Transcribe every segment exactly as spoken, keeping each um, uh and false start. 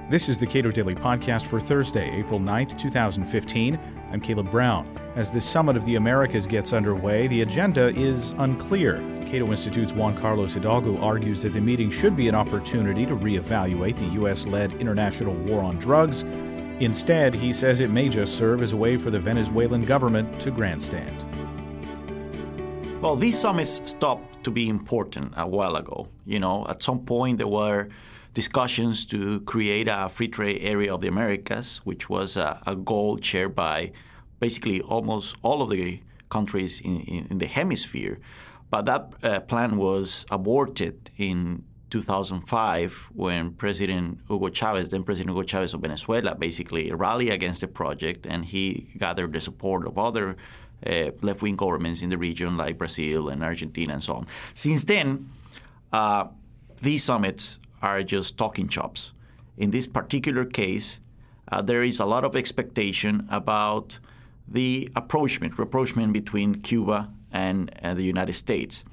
This is the Cato Daily Podcast for Thursday, April ninth, twenty fifteen. I'm Caleb Brown. As the Summit of the Americas gets underway, the agenda is unclear. Cato Institute's Juan Carlos Hidalgo argues that the meeting should be an opportunity to reevaluate the U S-led international war on drugs. Instead, he says it may just serve as a way for the Venezuelan government to grandstand. Well, these summits stopped to be important a while ago. You know, at some point there were discussions to create a free trade area of the Americas, which was a, a goal shared by basically almost all of the countries in, in, in the hemisphere. But that uh, plan was aborted in two thousand five when President Hugo Chavez, then President Hugo Chavez of Venezuela, basically rallied against the project, and he gathered the support of other uh, left-wing governments in the region like Brazil and Argentina and so on. Since then, uh, these summits are just talking chops. In this particular case, uh, there is a lot of expectation about the approachment, rapprochement between Cuba and uh, the United States.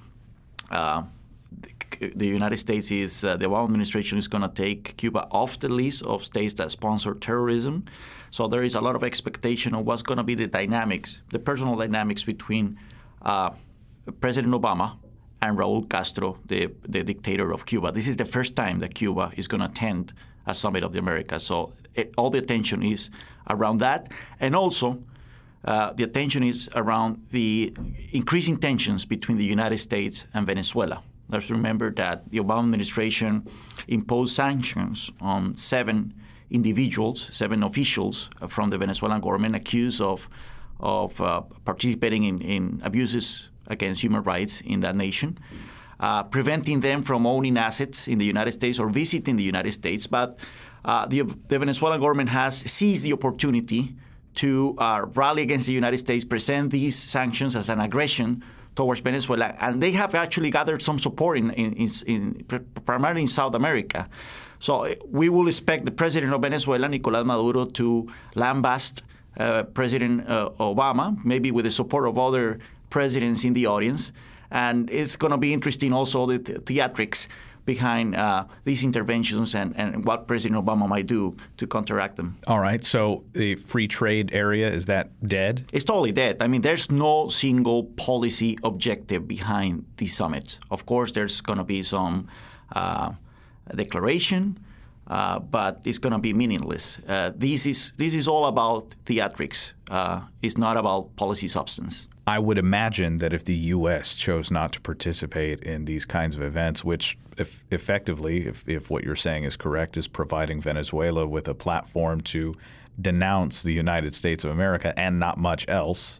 Uh, the, the United States is, uh, the Obama administration is going to take Cuba off the list of states that sponsor terrorism. So there is a lot of expectation of what's going to be the dynamics, the personal dynamics between uh, President Obama and Raul Castro, the, the dictator of Cuba. This is the first time that Cuba is going to attend a summit of the Americas. So it, all the attention is around that. And also, uh, the attention is around the increasing tensions between the United States and Venezuela. Let's remember that the Obama administration imposed sanctions on seven individuals, seven officials from the Venezuelan government accused of, of uh, participating in, in abuses against human rights in that nation, uh, preventing them from owning assets in the United States or visiting the United States. But uh, the, the Venezuelan government has seized the opportunity to uh, rally against the United States, present these sanctions as an aggression towards Venezuela, and they have actually gathered some support in, in, in, in primarily in South America. So we will expect the president of Venezuela, Nicolás Maduro, to lambast uh, President uh, Obama, maybe with the support of other presidents in the audience. And it's going to be interesting also the th- theatrics behind uh, these interventions and, and what President Obama might do to counteract them. All right. So the free trade area, is that dead? It's totally dead. I mean, there's no single policy objective behind these summits. Of course, there's going to be some uh, declaration, uh, but it's going to be meaningless. Uh, this is this is all about theatrics. Uh, it's not about policy substance. I would imagine that if the U S chose not to participate in these kinds of events, which if effectively, if, if what you're saying is correct, is providing Venezuela with a platform to denounce the United States of America and not much else,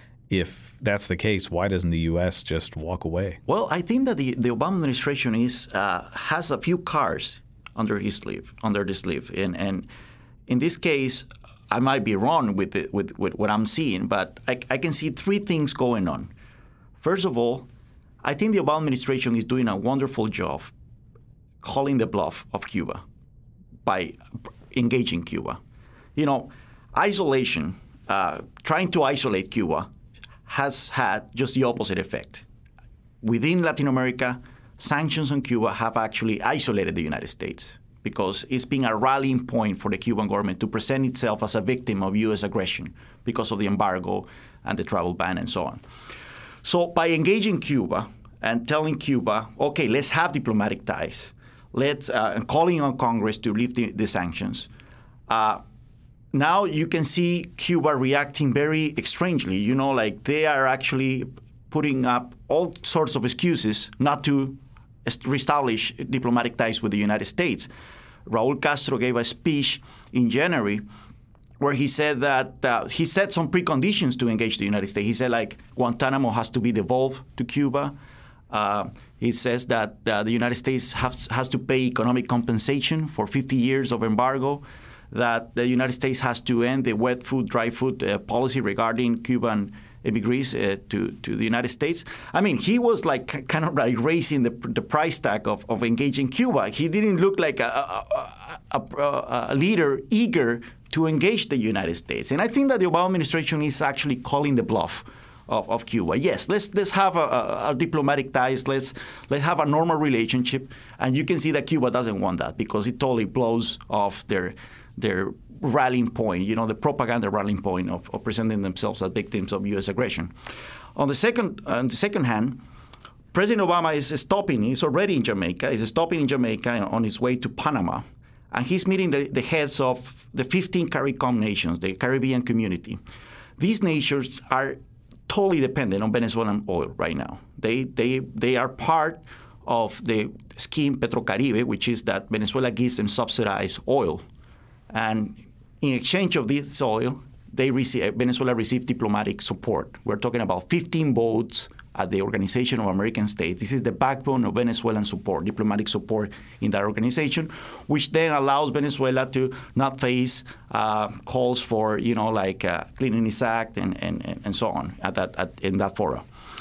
if that's the case, why doesn't the U S just walk away? Well, I think that the, the Obama administration is uh, has a few cards under his sleeve, under the sleeve, and and in this case, I might be wrong with, the, with with what I'm seeing, but I, I can see three things going on. First of all, I think the Obama administration is doing a wonderful job calling the bluff of Cuba by engaging Cuba. You know, isolation, uh, trying to isolate Cuba has had just the opposite effect. Within Latin America, sanctions on Cuba have actually isolated the United States, because it's been a rallying point for the Cuban government to present itself as a victim of U S aggression because of the embargo and the travel ban and so on. So by engaging Cuba and telling Cuba, okay, let's have diplomatic ties, let's uh, and calling on Congress to lift the, the sanctions, uh, now you can see Cuba reacting very strangely. You know, like they are actually putting up all sorts of excuses not to reestablish diplomatic ties with the United States. Raul Castro gave a speech in January where he said that uh, he set some preconditions to engage the United States. He said, like, Guantanamo has to be devolved to Cuba. Uh, he says that uh, the United States has, has to pay economic compensation for fifty years of embargo, that the United States has to end the wet food, dry food uh, policy regarding Cuban immigrants uh, to, to the United States. I mean, he was like kind of like raising the, the price tag of, of engaging Cuba. He didn't look like a, a, a, a leader eager to engage the United States. And I think that the Obama administration is actually calling the bluff of, of Cuba. Yes, let's let's have a, a, a diplomatic ties. Let's let's have a normal relationship. And you can see that Cuba doesn't want that because it totally blows off their their rallying point. You know, the propaganda rallying point of, of presenting themselves as victims of U S aggression. On the second on the second hand, President Obama is stopping. He's already in Jamaica. He's stopping in Jamaica on his way to Panama. And he's meeting the, the heads of the fifteen CARICOM nations, the Caribbean community. These nations are totally dependent on Venezuelan oil right now. They they they are part of the scheme Petrocaribe, which is that Venezuela gives them subsidized oil. And in exchange of this oil, they receive, Venezuela received diplomatic support. We're talking about fifteen votes at the Organization of American States. This is the backbone of Venezuelan support, diplomatic support in that organization, which then allows Venezuela to not face uh, calls for, you know, like uh, Cleanliness Act and, and, and so on at that at, in that forum.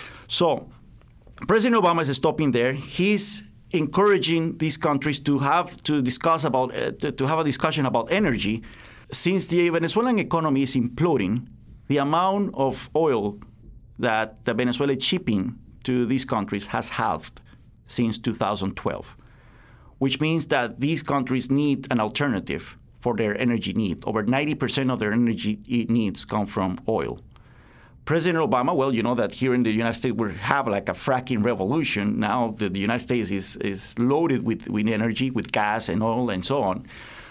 So President Obama is stopping there. He's encouraging these countries to have to discuss about uh, to, to have a discussion about energy. Since the Venezuelan economy is imploding, the amount of oil that the Venezuela is shipping to these countries has halved since two thousand twelve, which means that these countries need an alternative for their energy need. Over ninety percent of their energy needs come from oil. President Obama, well, you know that here in the United States we have like a fracking revolution. Now the, the United States is, is loaded with, with energy, with gas and oil and so on.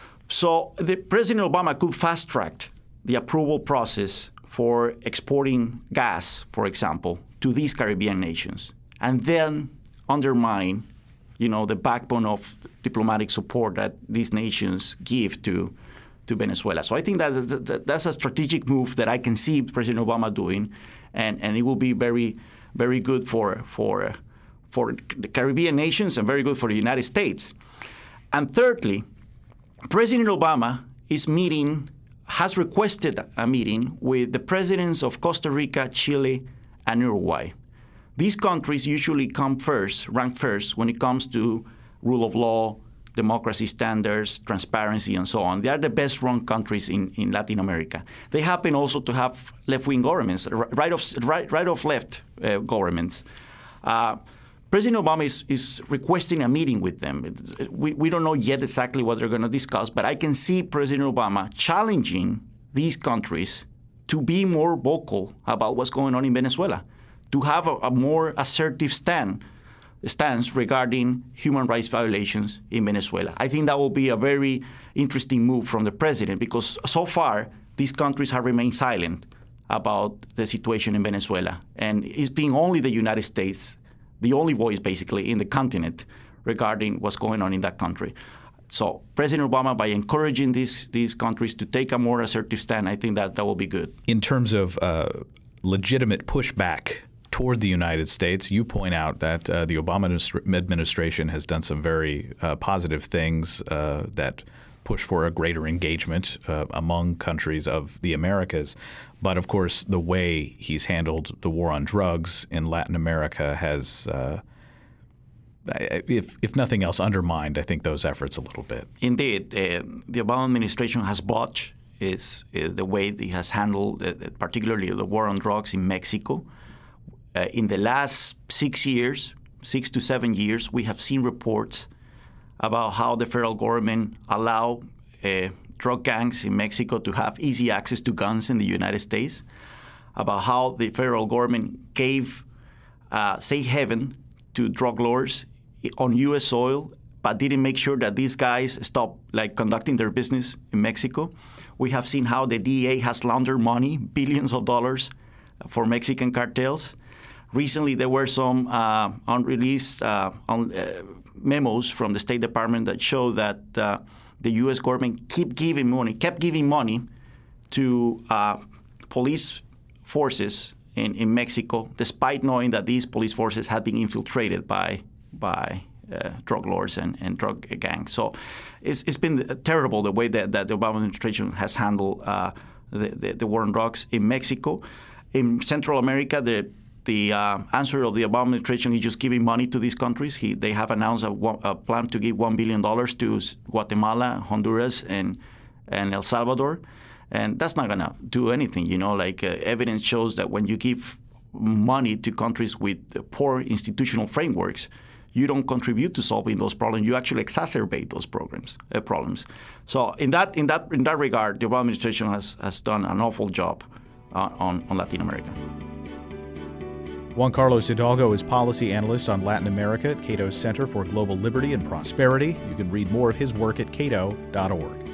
So the President Obama could fast-track the approval process for exporting gas, for example, to these Caribbean nations, and then undermine, you know, the backbone of diplomatic support that these nations give to, to Venezuela. So I think that, that that's a strategic move that I can see President Obama doing, and, and it will be very, very good for for for the Caribbean nations and very good for the United States. And thirdly, President Obama is meeting. has requested a meeting with the presidents of Costa Rica, Chile, and Uruguay. These countries usually come first, rank first, when it comes to rule of law, democracy standards, transparency, and so on. They are the best-run countries in, in Latin America. They happen also to have left-wing governments, right of, right, right of left uh, governments. Uh, President Obama is, is requesting a meeting with them. We, we don't know yet exactly what they're going to discuss, but I can see President Obama challenging these countries to be more vocal about what's going on in Venezuela, to have a, a more assertive stand, stance regarding human rights violations in Venezuela. I think that will be a very interesting move from the president because so far these countries have remained silent about the situation in Venezuela. And it's being only the United States the only voice basically in the continent regarding what's going on in that country. So President Obama, by encouraging these these countries to take a more assertive stand, I think that that will be good. In terms of uh, legitimate pushback toward the United States, you point out that uh, the Obama administration has done some very uh, positive things uh, that push for a greater engagement uh, among countries of the Americas. But, of course, the way he's handled the war on drugs in Latin America has, uh, if if nothing else, undermined, I think, those efforts a little bit. Indeed. Uh, the Obama administration has botched is, is the way he has handled, uh, particularly the war on drugs in Mexico. Uh, in the last six years, six to seven years, we have seen reports about how the federal government allow uh, drug gangs in Mexico to have easy access to guns in the United States, about how the federal government gave uh, safe haven to drug lords on U S soil, but didn't make sure that these guys stopped like conducting their business in Mexico. We have seen how the D E A has laundered money, billions of dollars, for Mexican cartels. Recently, there were some uh, unreleased uh, un- uh, memos from the State Department that show that uh, the U S government keep giving money, kept giving money to uh, police forces in, in Mexico, despite knowing that these police forces had been infiltrated by by uh, drug lords and, and drug gangs. So it's, it's been terrible the way that, that the Obama administration has handled uh, the, the, the war on drugs in Mexico. In Central America, the The uh, answer of the Obama administration is just giving money to these countries. He, they have announced a, a plan to give one billion dollars to Guatemala, Honduras, and and El Salvador. And that's not going to do anything. You know, like uh, evidence shows that when you give money to countries with poor institutional frameworks, you don't contribute to solving those problems. You actually exacerbate those programs, uh, problems. So in that in that in that regard, the Obama administration has, has done an awful job uh, on, on Latin America. Juan Carlos Hidalgo is policy analyst on Latin America at Cato's Center for Global Liberty and Prosperity. You can read more of his work at cato dot org.